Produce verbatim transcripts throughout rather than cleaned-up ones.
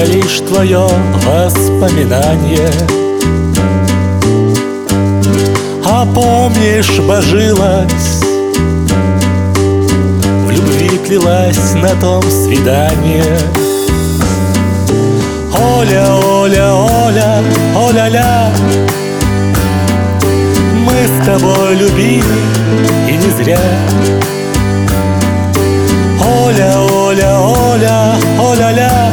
я лишь твое воспоминание. А помнишь, божилась, в любви клялась на том свидании. Оля, Оля, Оля, Оля-ля, мы с тобой любили, и не зря. Оля, Оля, Оля, Оля-ля,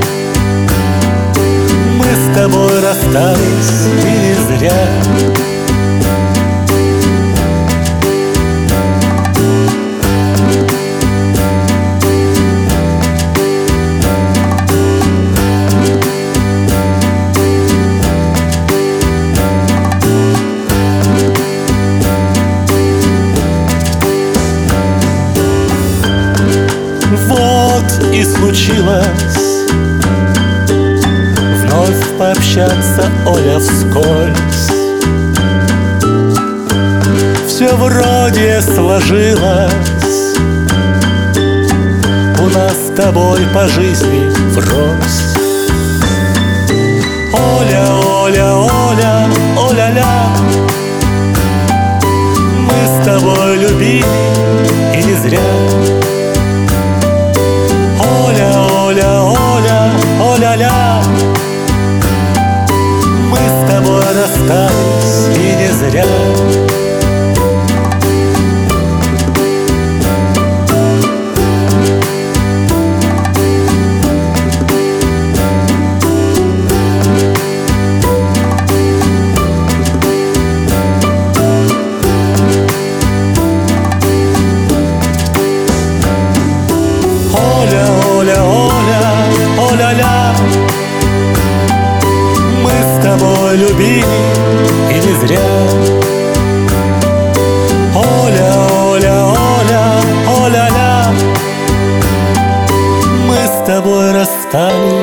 мы с тобой расстались, и не зря. Вот и случилось вновь пообщаться, Оля, вскользь. Все вроде сложилось у нас с тобой по жизни врозь. Оля, Оля, Оля, Оля-ля, мы с тобой любили, и не зря. Оля, Оля, Оля, Оля-ля, мы с тобой расстались, и не зря. Оля, Оля, Оля-ля, мы с тобой любили, и не зря. Оля, Оля, Оля, Оля-ля, мы с тобой расстались,